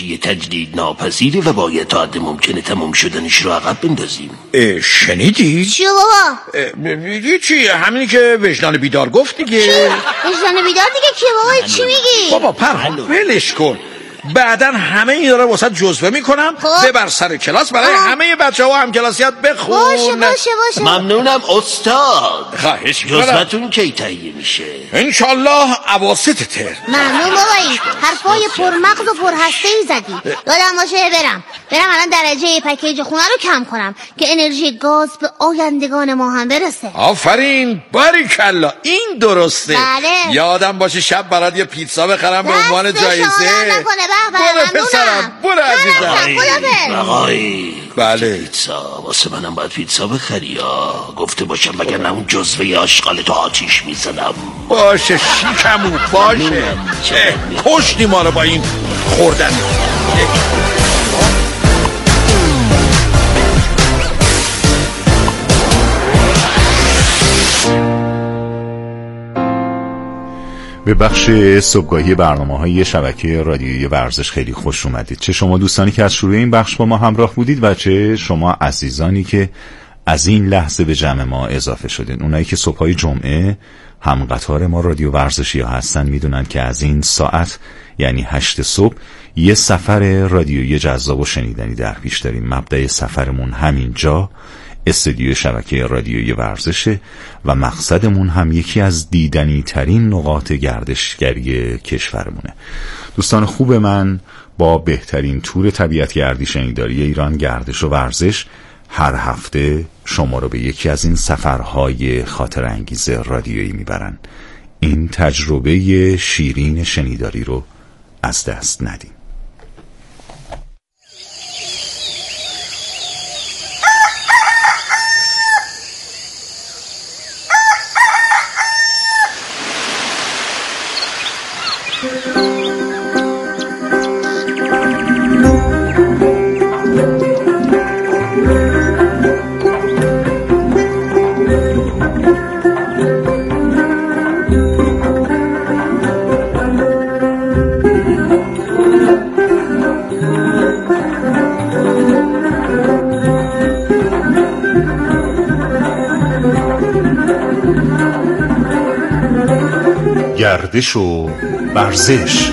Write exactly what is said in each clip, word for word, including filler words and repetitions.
انرژی تجدید ناپذیره و باید تا حد ممکنه تمام شدنش رو عقب بندازیم. شنیدی؟ چی بابا؟ چی؟ همینی که وجدان بیدار گفت دیگه. وجدان بیدار دیگه کی بابا؟ چی میگی؟ بابا پرهام ولش کن، بعدن همه اینا رو واسه جزوه میکنم ببر سر کلاس برای آه. همه بچه ها هم کلاسیات بخون. باشه باشه باشه. ممنونم استاد. خواهش میکنم. جزوتون کی تهیه میشه؟ انشالله اواسط ترم. ممنون بابایی، حرفای پرمغز و پرهسته‌ای زدی. یادم باشه برم برم الان درجه پکیج خونه رو کم کنم که انرژی گاز به آیندگان ما هم برسه. آفرین، باریکلا، این درسته. بله. یادم باشه شب برات یه پیتزا بخرم به عنوان جایزه. برو پسرم، برو عزیزم. آقای بله پیتزا واسه منم باید پیتزا بخری یا گفته باشم وگرنه اون جزوه آشغال تو آتیش میزنم. باشه شیکمو باشه. کشتی ما رو با این خوردن. به بخش صبحگاهی برنامه‌های شبکه رادیویی ورزش خیلی خوش اومدید. چه شما دوستانی که از شروع این بخش با ما همراه بودید و چه شما عزیزانی که از این لحظه به جمع ما اضافه شدین. اونایی که صبح‌های جمعه هم قطار ما رادیو ورزشی ها هستن میدونن که از این ساعت یعنی هشت صبح یه سفر رادیویی جذاب و شنیدنی در پیش داریم. مبدأ سفرمون همینجا استودیو شبکه رادیویی ورزشه و مقصدمون هم یکی از دیدنی ترین نقاط گردشگری کشورمونه. دوستان خوب من، با بهترین تور طبیعت گردی شنیداری ایران گردش و ورزش هر هفته شما رو به یکی از این سفرهای خاطر انگیز رادیویی میبرن. این تجربه شیرین شنیداری رو از دست ندیم. گردش و ورزش.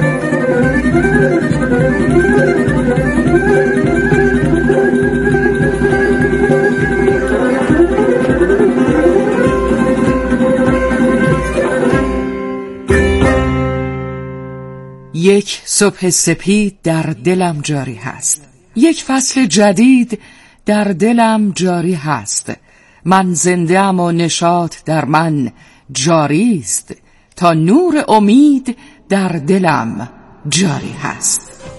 یک صبح سپید در دلم جاری هست، یک فصل جدید در دلم جاری هست. من زنده ام و نشاط در من جاری است، تا نور امید در دلم جاری هست.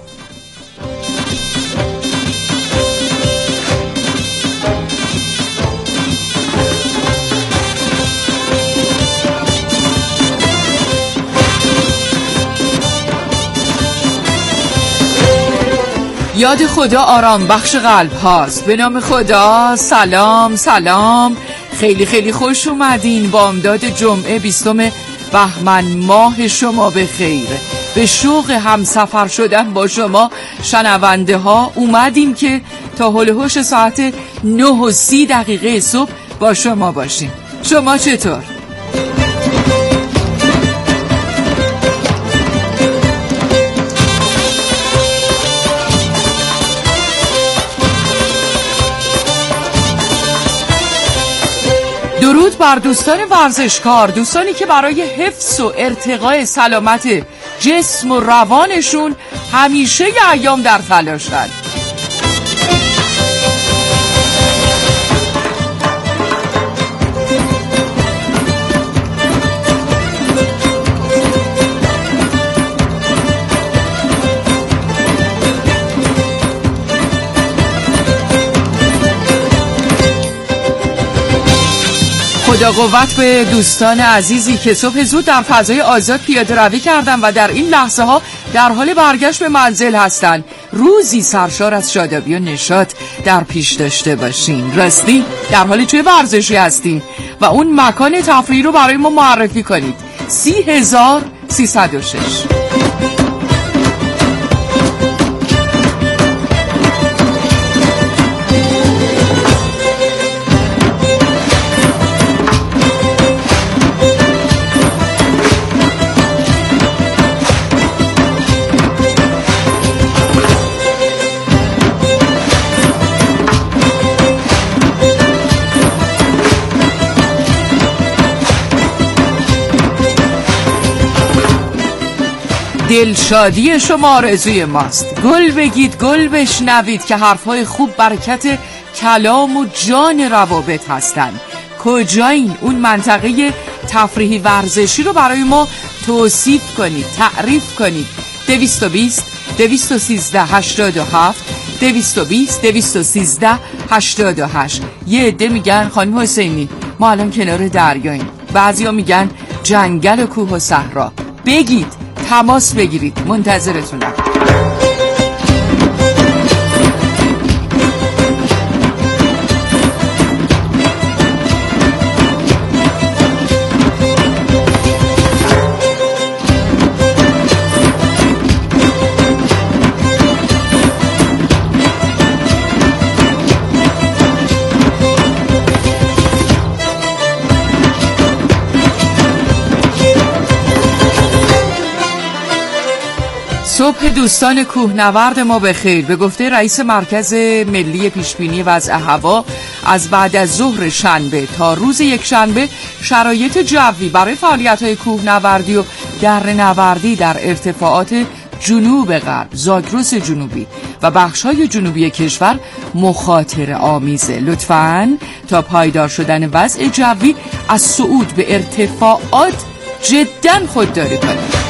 یاد خدا آرام بخش قلب هاست. به نام خدا. سلام سلام، خیلی خیلی خوش اومدین. بامداد جمعه بیستم بهمن ماه شما به خیر. به شوق همسفر شدن با شما شنونده ها اومدیم که تا هول هوش ساعت نه و سی دقیقه صبح با شما باشیم. شما چطور؟ درود بر دوستان ورزشکار، دوستانی که برای حفظ و ارتقاء سلامت جسم و روانشون همیشه ی ایام در تلاشن. خدا قوت به دوستان عزیزی که صبح زود در فضای آزاد پیاده روی کردن و در این لحظه ها در حال برگشت به منزل هستن. روزی سرشار از شادابی و نشاط در پیش داشته باشین. راستی در حال چه ورزشی هستین و اون مکان تفریحی رو برای ما معرفی کنید. سی هزار سیصد و شش. دلشادی شما آرزوی ماست. گل بگید، گل بشنوید که حرفهای خوب برکت کلام و جان روابط هستند. کجایین؟ اون منطقه تفریحی ورزشی رو برای ما توصیف کنید، تعریف کنید. دویست و بیست دویست و سیزده هشتاد و هفت دویست و بیست دویست و سیزده هشتاد و هشت. یه عده میگن خانم حسینی ما الان کنار دریاییم، بعضیا میگن جنگل و کوه و صحرا. بگید، تماس بگیرید، منتظرتونم. صبح دوستان کوهنورد ما بخیر. به گفته رئیس مرکز ملی پیشبینی وضع هوا، از بعد از ظهر شنبه تا روز یک شنبه شرایط جوی برای فعالیت‌های کوهنوردی و دره‌نوردی در ارتفاعات جنوب غرب، زاگرس جنوبی و بخش‌های جنوبی کشور مخاطره آمیزه. لطفاً تا پایدار شدن وضع جوی از صعود به ارتفاعات جداً خودداری کنید.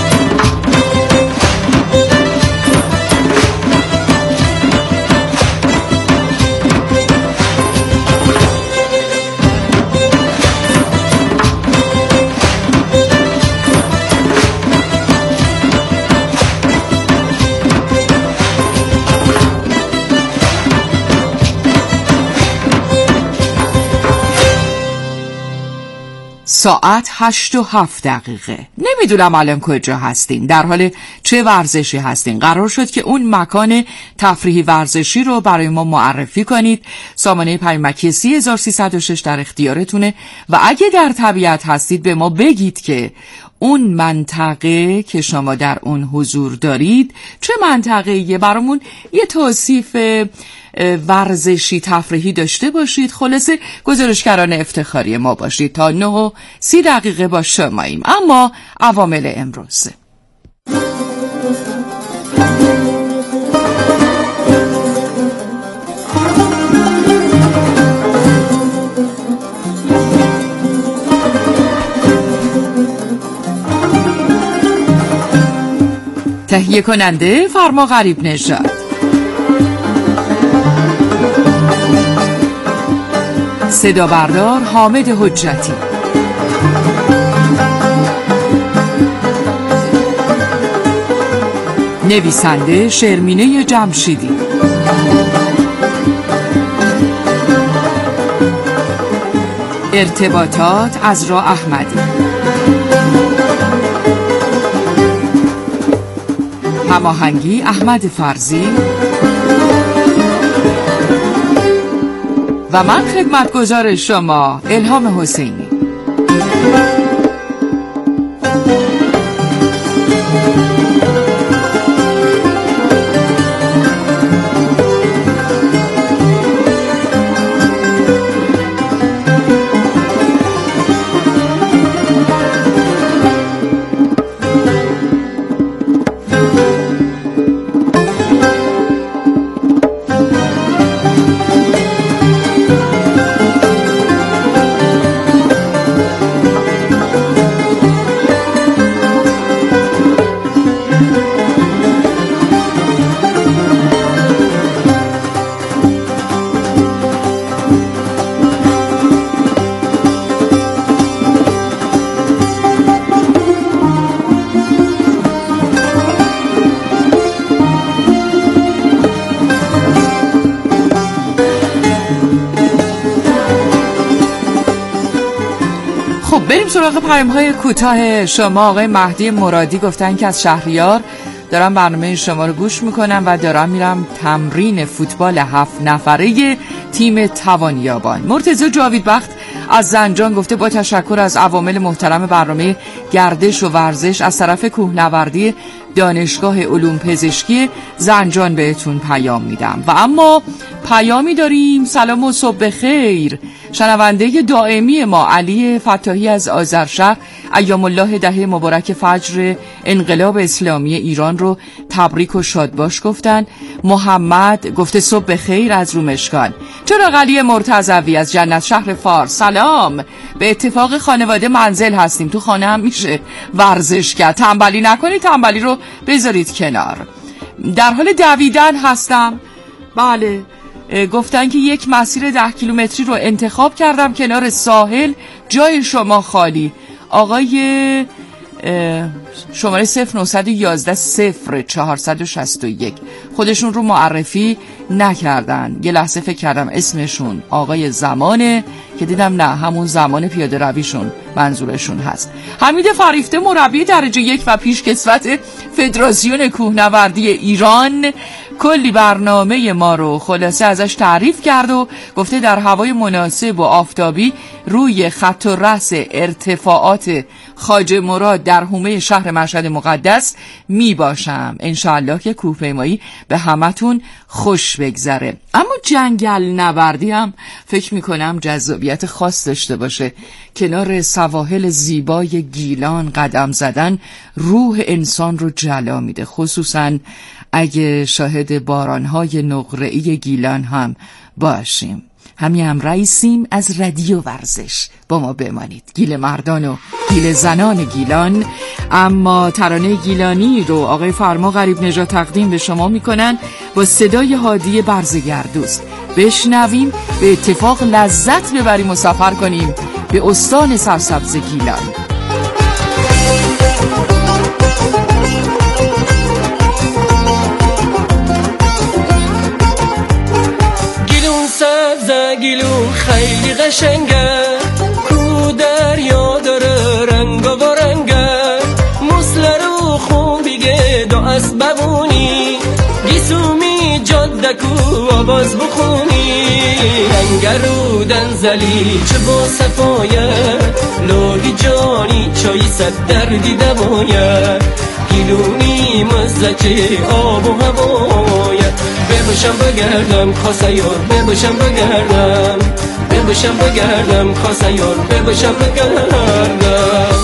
ساعت هشت و هفت دقیقه. نمیدونم الان کجا هستین، در حال چه ورزشی هستین. قرار شد که اون مکان تفریحی ورزشی رو برای ما معرفی کنید. سامانه پیامکی سی هزار و سیصد و شش در اختیارتونه و اگه در طبیعت هستید به ما بگید که اون منطقه که شما در اون حضور دارید چه منطقه‌ایه. برامون یه توصیف ورزشی تفریحی داشته باشید. خلاصه گزارشگران افتخاری ما باشید. تا نه و سی دقیقه با شماییم. اما عوامل امروز: تهیه کننده فرما غریب نژاد، صدا بردار حامد حجتی، نویسنده شرمینه جمشیدی، ارتباطات عزرا احمدی، هماهنگی احمد فرزی و من خدمتگزار شما الهام حسینی. بریم سراغ پیام‌های کوتاه شما. آقای مهدی مرادی گفتن که از شهریار دارم برنامه شما رو گوش میکنم و دارم میرم تمرین فوتبال هفت نفره تیم توانیابان. مرتضی جاویدبخت از زنجان گفته با تشکر از عوامل محترم برنامه گردش و ورزش از طرف کوهنوردی دانشگاه علوم پزشکی زنجان بهتون پیام میدم. و اما پیامی داریم. سلام و صبح خیر. شنونده دائمی ما علی فتاحی از آذرشهر ایام الله دهه مبارک فجر انقلاب اسلامی ایران رو تبریک و شادباش گفتن. محمد گفته صبح خیر از رومشکان. چراغ علی مرتضوی از جنت شهر فارس سلام. به اتفاق خانواده منزل هستیم، تو خانه هم میشه ورزش کرد. تنبلی نکنید، تنبلی رو بذارید کنار. در حال دویدن هستم. بله، گفتن که یک مسیر ده کیلومتری رو انتخاب کردم کنار ساحل، جای شما خالی. آقای شماره صفر نهصد و یازده صفر چهارصد و شصت و یک خودشون رو معرفی نکردن. یه لحظه فکر کردم اسمشون آقای زمانه که دیدم نه، همون زمان پیاده رویشون منظورشون هست. حمید فریفته مربی درجه یک و پیشکسوت فدراسیون کوهنوردی ایران کلی برنامه ما رو خلاصه ازش تعریف کرد و گفته در هوای مناسب و آفتابی روی خط و رأس ارتفاعات خواجه مراد در حومه شهر مشهد مقدس می باشم. انشاءالله که کوهپیمایی به همتون خوش بگذره. اما جنگل نوردی هم فکر می کنم جذابیت خاص داشته باشه. کنار سواحل زیبای گیلان قدم زدن روح انسان رو جلا میده، خصوصا اگه شاهد بارانهای نقره‌ای گیلان هم باشیم. همین هم رئیسیم از رادیو ورزش، با ما بمانید. گیل مردان و گیل زنان گیلان. اما ترانه گیلانی رو آقای فرما غریب نژاد تقدیم به شما میکنن با صدای هادی برزگردوست. بشنویم، به اتفاق لذت ببریم و سفر کنیم به استان سرسبز گیلان. گیلون خیلی قشنگه، کو دریا داره رنگ و رنگه، مسله رو خون بیگه دو اسببونی، گیسومی جاده کو آواز بخونی، رنگ رو دنزلی چه با صفایه، لوگی جانی چای صد دردی دوایه، گیلونی مزه چه آب و هوایه، بباشم بگردم خواست یار بباشم بگردم، بباشم بگردم خواست یار بباشم بگردم.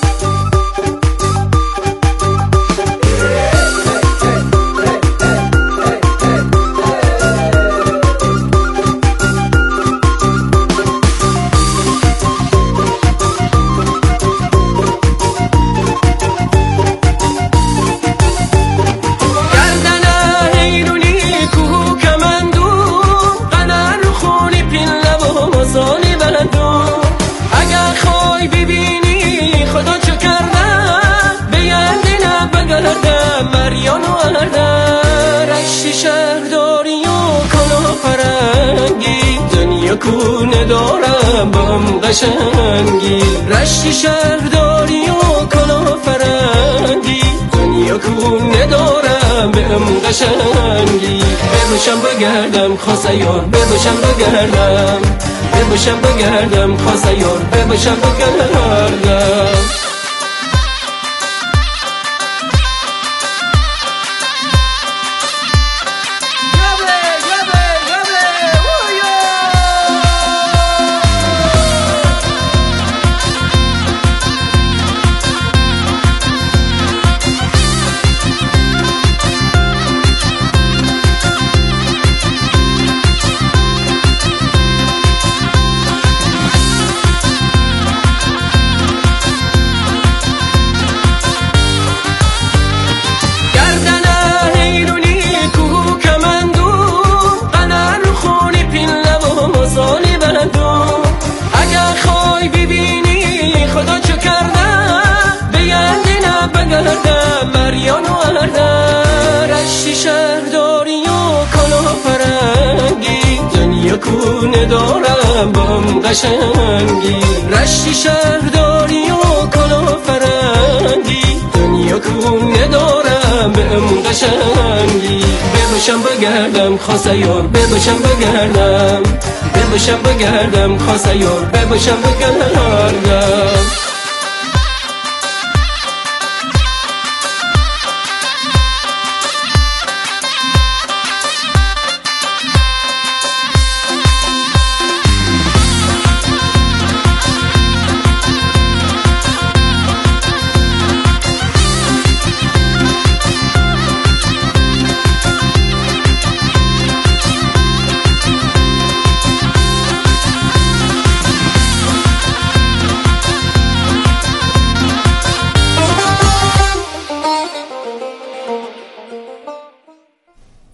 کونه دارم بام قشنگی، رشتی شهرداری و کلا فرنگی، دنیا کونه دارم بام قشنگی، بباشم بگردم خواست یار بباشم بگردم، بباشم بگردم خواست یار بباشم بگردم. کونه دارم بام قشنگی، رشتی شهرداری و کلا فرنگی، دنیا کونه دارم بام قشنگی، بباشم بگردم خواست یار بباشم بگردم، بباشم بگردم خواست یار بباشم بگردم.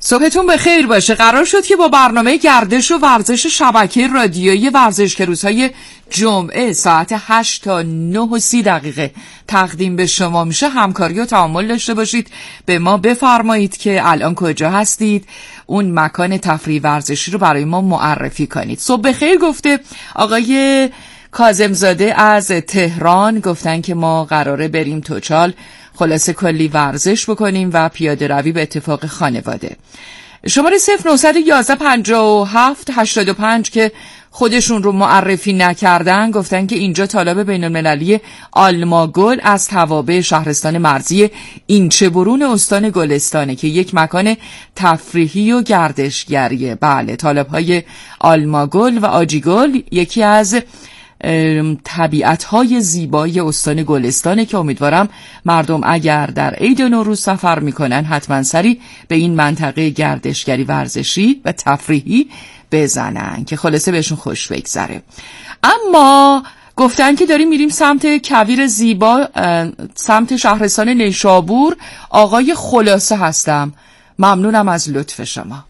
صبحتون بخیر باشه. قرار شد که با برنامه گردش و ورزش شبکه رادیویی ورزش که روزهای جمعه ساعت هشت تا نه و سی دقیقه تقدیم به شما میشه همکاری و تعامل داشته باشید. به ما بفرمایید که الان کجا هستید، اون مکان تفریح ورزشی رو برای ما معرفی کنید. صبح بخیر گفته آقای کاظمزاده از تهران، گفتن که ما قراره بریم توچال خلاصه کلی ورزش بکنیم و پیاده روی به اتفاق خانواده. شماره صفر نهصد و یازده پنجاه و هفت هشتاد و پنج که خودشون رو معرفی نکردن گفتن که اینجا طالب بین المللی آلماگل از توابع شهرستان مرزی اینچه‌برون استان گلستانه که یک مکان تفریحی و گردشگریه. بله، طالب های آلماگل و آجیگل یکی از طبیعت‌های زیبای استان گلستانه که امیدوارم مردم اگر در عید نوروز سفر میکنن حتما سری به این منطقه گردشگری ورزشی و تفریحی بزنن که خلاصه بهشون خوش بگذره. اما گفتن که داریم میریم سمت کویر زیبا، سمت شهرستان نیشابور. آقای خلاصه هستم، ممنونم از لطف شما.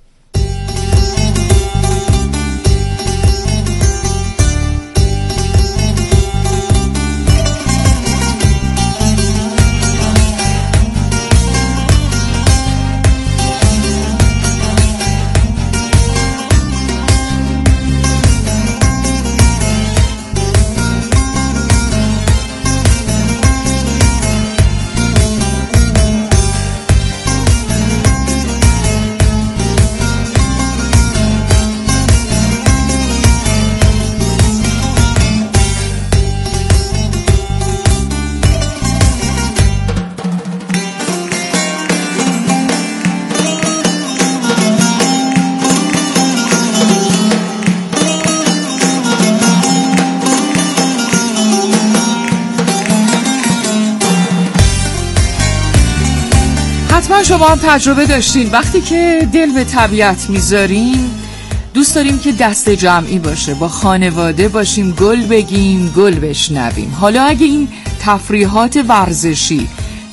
حتما شما هم تجربه داشتین وقتی که دل به طبیعت میذاریم دوست داریم که دست جمعی باشه، با خانواده باشیم، گل بگیم، گل بشنویم. حالا اگه این تفریحات ورزشی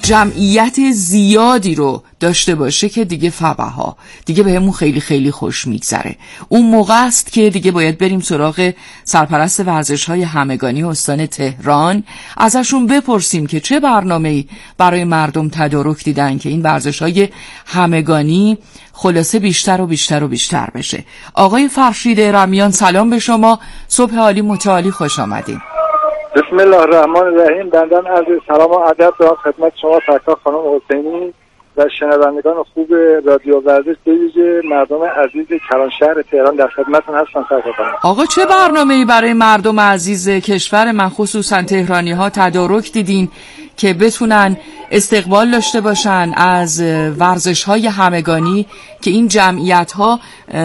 جمعیت زیادی رو داشته باشه که دیگه فبها، دیگه بهمون خیلی خیلی خوش میگذره. اون موقع است که دیگه باید بریم سراغ سرپرست ورزش‌های همگانی استان تهران، ازشون بپرسیم که چه برنامه‌ای برای مردم تدارک دیدن که این ورزش‌های همگانی خلاصه بیشتر و بیشتر و بیشتر بشه. آقای فرشید رمیان سلام به شما، صبح عالی متعالی، خوش آمدین. بسم الله الرحمن الرحیم. بندن عرض سلام و ادب دارم خدمت شما سرکار خانم حسینی و شنوندگان خوب رادیو ورزش، به ویژه مردم عزیز کلانشهر تهران در خدمتتون هستم سرکار خانم. آقا چه برنامه‌ای برای مردم عزیز کشور من خصوصا تهرانی‌ها تدارک دیدین که بتونن استقبال داشته باشن از ورزش‌های همگانی که این جمعیت‌ها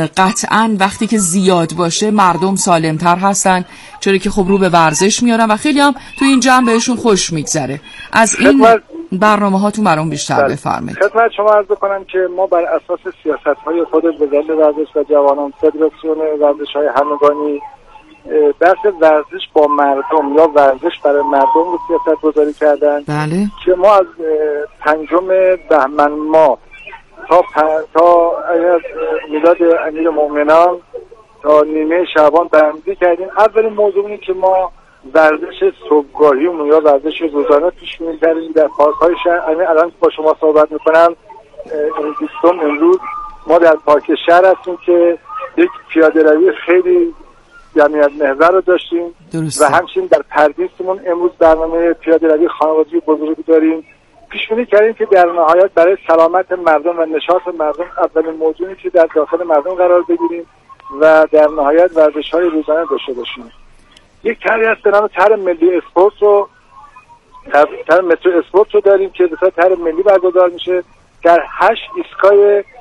قطعاً وقتی که زیاد باشه مردم سالم‌تر هستن، چرا که خب رو به ورزش میارن و خیلی هم تو این جمع بهشون خوش میگذره. از این برنامه هاتون برام بیشتر بفرمایید. خدمت شما عرض بکنم که ما بر اساس سیاست‌های خود وزارت ورزش و جوانان فدراسیون ورزش‌های همگانی بحث ورزش با مردم یا ورزش برای مردم رو سیاست گذاری کردن. بله. که ما از پنجم بهمن ماه تا پ... تا از میلاد امیرالمومنین تا نیمه شعبان برنامه‌ریزی کردیم. اولین موضوع اینه که ما ورزش صبحگاهیمون یا ورزش روزانه پیش می‌بریم در پارک‌های شهر. یعنی الان با شما صحبت می‌کنم این بیستم امروز ما در پارک شهر هستیم که یک پیاده‌روی خیلی جمعیت محور رو داشتیم. درسته. و همچنین در پردیسمون امروز برنامه پیاده‌روی خانوادگی بزرگی داریم. پیش بینی کردیم که در نهایت برای سلامت مردم و نشاط مردم اولین موضوعی که در داخل مردم قرار بگیریم و در نهایت ورزش‌های روزانه داشته باشیم. یک طرحی هست به نام طرح ملی اسپورت رو طرح مترو اسپورت رو داریم که به صورت طرح ملی برگزار میشه در هشت ایستگاه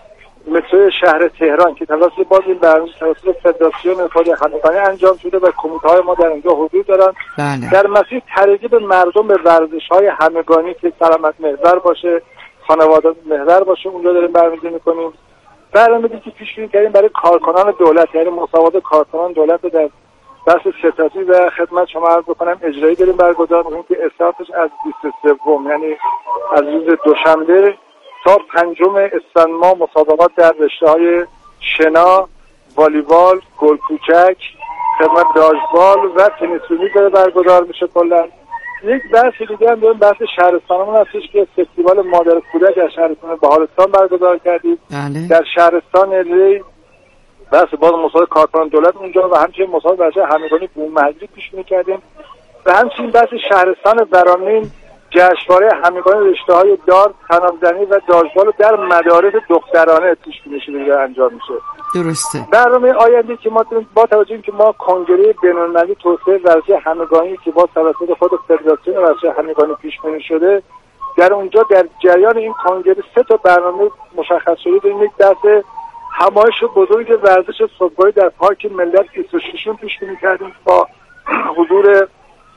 مترو شهر تهران که توسط باز این برنامه توسط فدراسیون خود همگانی انجام شده و کمیته‌های ما در اینجا حضور دارن. بله. در مسیر ترغیب مردم به ورزش‌های همگانی که سلامت محور باشه، خانواده محور باشه، اونجا داریم برنامه‌ریزی می‌کنیم. برنامه‌ریزی که پیش بینی کردیم برای کارکنان دولت، یعنی مسابقات کارکنان دولت رو در بحث ستاتی و خدمت شما عرض بکنم اجرایی داریم برگزار می‌کنیم که استارتش از بیست و سوم یعنی از روز دوشنبه تا پنجم اسفند ماه مسابقات در رشته‌های شنا، والیبال، گل کوچک، خدمت داشبال و تنیس رومی داره برگزار میشه. کلا یک بحث دیگه هم داریم، بحث شهرستانمون هستش که فستیوال مادر کودک در شهرستان بهارستان برگزار کردیم. بله. در شهرستان ری بحث باز مسابقه کارکنان دولت اونجا و همچنین مسابقه بچه همگانی بومهدی پیش می‌کردیم و همچنین بحث شهرستان برامین جشنواره همگانی رشته‌های دار، تناب‌زنی و داشبال در مدارس دخترانه پیش میشه انجام میشه. درسته. برنامه آینده که ما با توجه اینکه ما کنگره بین‌المللی توسعه ورزش همگانی که با توسط خود فدراسیون ورزش همگانی پیش بینی شده، در اونجا در جریان این کنگره سه تا برنامه مشخص شده داریم. یک دسته همایش بزرگ ورزش صبحگاهی در پارک ملت بیست و شش پیش بینی کردیم با حضور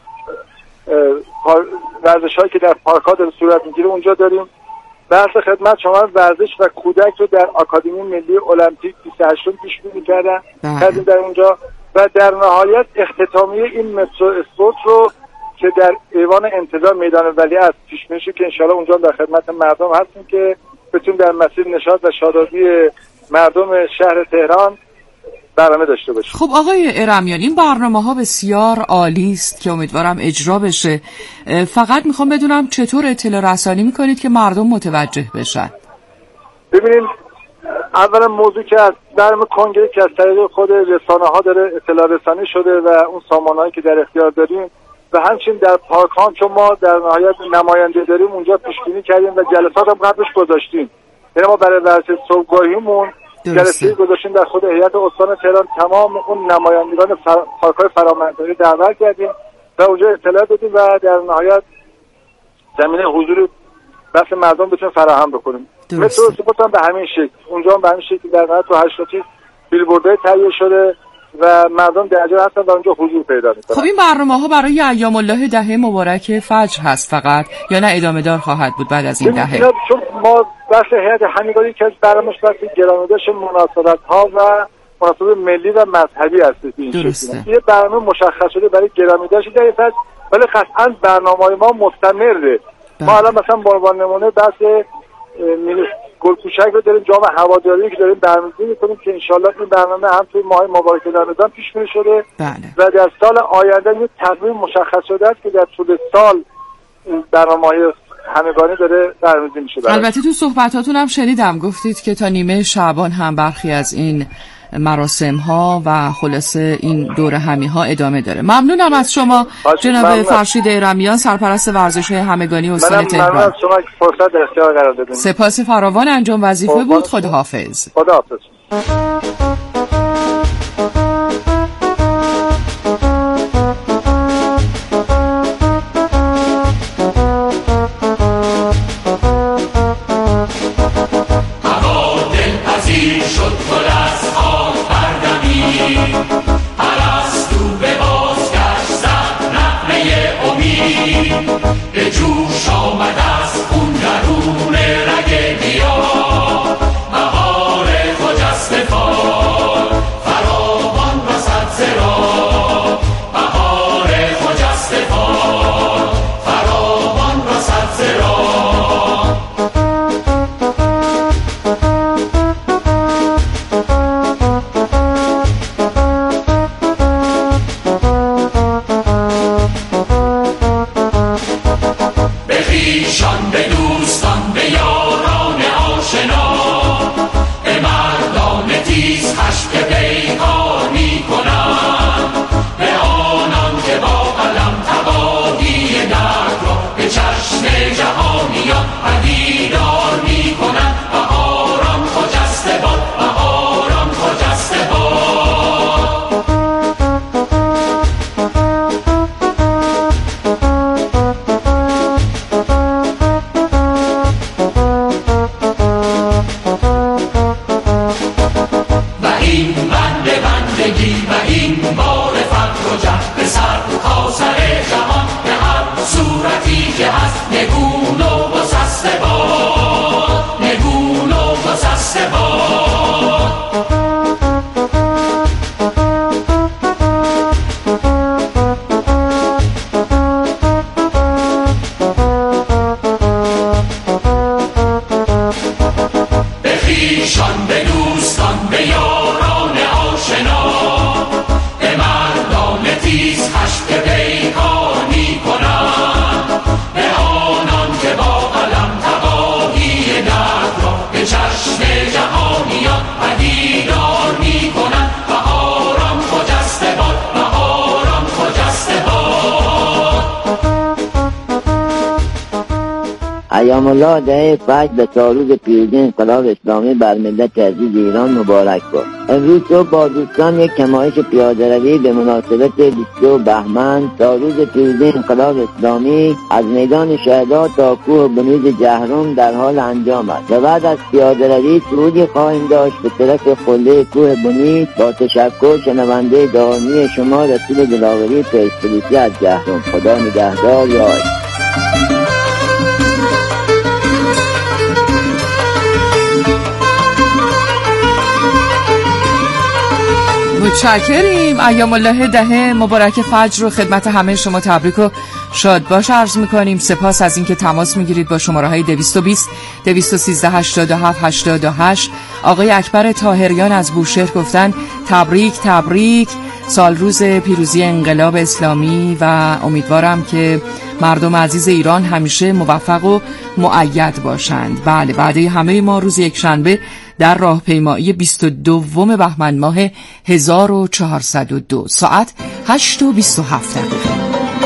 ورزش هایی که در پارک ها در صورت میگیره. اونجا داریم بحث خدمت شما ورزش و کودک رو در آکادمی ملی المپیک بیست و هشت پیش بینی کردن کردیم در اونجا و در نهایت اختتامیه این مترو اسپورت رو که در ایوان انتظار میدان ولیعصر پیش بینی شد که انشالله اونجا در خدمت مردم هستیم که بتونیم در مسیر نشاط و شادابی مردم شهر تهران برنامه داشته باشیم. خب آقای ارمیان، این برنامه ها بسیار عالی است که امیدوارم اجرا بشه. فقط میخوام بدونم چطور اطلاع رسانی میکنید که مردم متوجه بشن؟ ببینید، اولا موضوع که از برنامه کنگره که از طریق خود رسانه ها داره اطلاع رسانی شده و اون سامانهایی که در اختیار داریم و همچنین در پارک ها چون ما در نهایت نماینده داریم اونجا پیش بینی کردیم و جلسات هم قبلش گذاشتیم. یعنی ما برای ورزش صبحگاهیمون جلسه گذاشتیم در خود هیئت استان تهران، تمام اون نمایندگان فر... پارک‌های فرامنطقه‌ای دعوت کردیم و اونجا اطلاع دادیم و در نهایت زمینه حضور بس مردم بتونیم فراهم بکنیم. مثل سپورت هم به همین شکل، اونجا هم به همین شکل در نهایت تو هشت چیز بیلبوردهای تهیه شده و مردم درجه هستن و اونجا حضور پیدا میکنن. خب این برنامه ها برای ایام الله دهه مبارک فجر هست فقط یا نه ادامه دار خواهد بود بعد از این دهه؟ چون ما بحث هیئت همگانی که از برنامه‌اش بحث گرامیداش مناسبت ها و مناسبت ملی و مذهبی هست. درسته. یه برنامه مشخص شده برای گرامیداش در فصل، ولی قطعا برنامه‌های ما مستمره. ما الان مثلا به عنوان نمونه بحث گل کوچک رو داریم، جام هواداری که داریم برنامه‌ریزی می‌کنیم که انشالله این برنامه هم توی ماه مبارک رمضان پیش بینی شده. بله. و در سال آینده یه تقویم مشخص شده است که در طول سال این برنامه‌های همگانی داره برنامه‌ریزی میشه. البته تو صحبتاتون هم شنیدم گفتید که تا نیمه شعبان هم برخی از این مراسم ها و خلاصه این دوره همی ها ادامه داره. ممنونم از شما جناب فرشید ارمیان، سرپرست ورزش‌های همگانی استان تهران. ممنونم شما که فرصت در اختیار قرار دادید. سپاس فراوان، انجام وظیفه بود. خداحافظ. خداحافظ. به جوش آمد از خون درون رگ گیا، بهار خجسته فال فراوان رسد زرا، بهار خجسته فال فراوان رسد زرا. ایشان به دوستان به یاران آشنا به مردان تیز خشم پیکانی کنند به آنان که با قلم تباهی دهر را به چشم جهانیان پدیدار می کنند بهاران خجسته باد بهاران خجسته باد. ایام الله دهه فجر به تاروز پیروزی انقلاب اسلامی بر ملت عزیز ایران مبارک باد. امروز صبح با دوستان یک کمایش پیاده‌روی به مناسبت بیستم بهمن تاروز پیروزی انقلاب اسلامی از میدان شهدا تا کوه بنوز جهرم در حال انجام است و بعد از پیاده‌روی صعودی خواهیم داشت به طرف قله کوه بنوز. با تشکر شنونده دائمی شما رسول دلاوری پرسپولیسی از جهرم. خدا نگهدار. یاد متشکریم. ایام الله دهه مبارک فجر رو خدمت همه شما تبریک و شاد باش عرض میکنیم. سپاس از اینکه تماس میگیرید با شماره های دویست و بیست دویست و سیزده هشتاد و هفت هشتاد و هشت. آقای اکبر طاهریان از بوشهر گفتن تبریک تبریک سال روز پیروزی انقلاب اسلامی و امیدوارم که مردم عزیز ایران همیشه موفق و مؤید باشند. بله، بعد همه ما روز یک شنبه در راهپیمایی بیست و دوم بهمن ماه هزار و چهارصد و دو ساعت هشت و بیست و هفت دقیقه.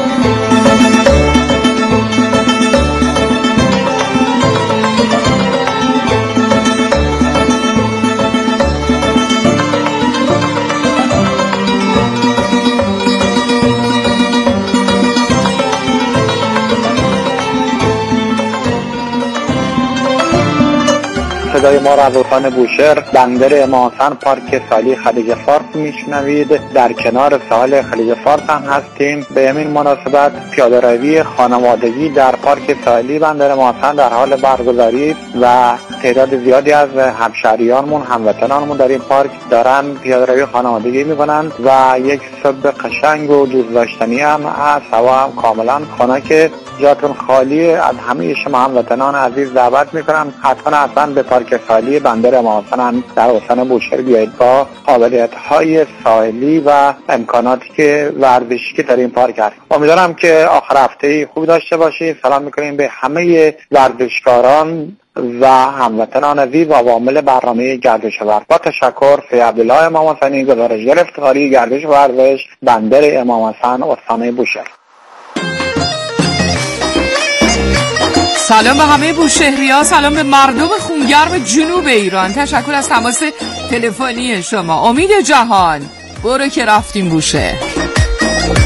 صدای ما را از استان بوشهر بندر امام حسین پارک ساحلی خلیج فارس میشنوید. در کنار ساحل خلیج فارس هم هستیم. به همین مناسبت پیاده‌روی خانوادگی در پارک ساحلی بندر امام حسین در حال برگزاری و تعداد زیادی از همشهریانمون هموطنانمون در این پارک دارن پیاده‌روی خانوادگی میکنن و یک صبح قشنگ و دوست داشتنی هم هست. هوا هم کاملا خنک. جاتون خالی. از همه شما هموطنان عزیز دعوت میکنم حتما حتما به پارک ساحلی بندر امام حسین در استان بوشهر بیایید. با قابلیت‌های ساحلی و امکاناتی که ورزشی که در این پارک هست. امیدوارم که آخر هفته خوب داشته باشید. سلام میکنیم به همه ورزشکاران و هموطنان عزیز و عوامل برنامه گردش ورزش. با تشکر. سید عبدالله امام حسینی، گزارشگر افتخاری گردش ورزش بندر امام حسین استان بوشهر. سلام به همه بوشهری‌ها، سلام به مردم خونگرم جنوب ایران. تشکر از تماس تلفنی شما. امید جهان، برو که رفتیم بوشهر.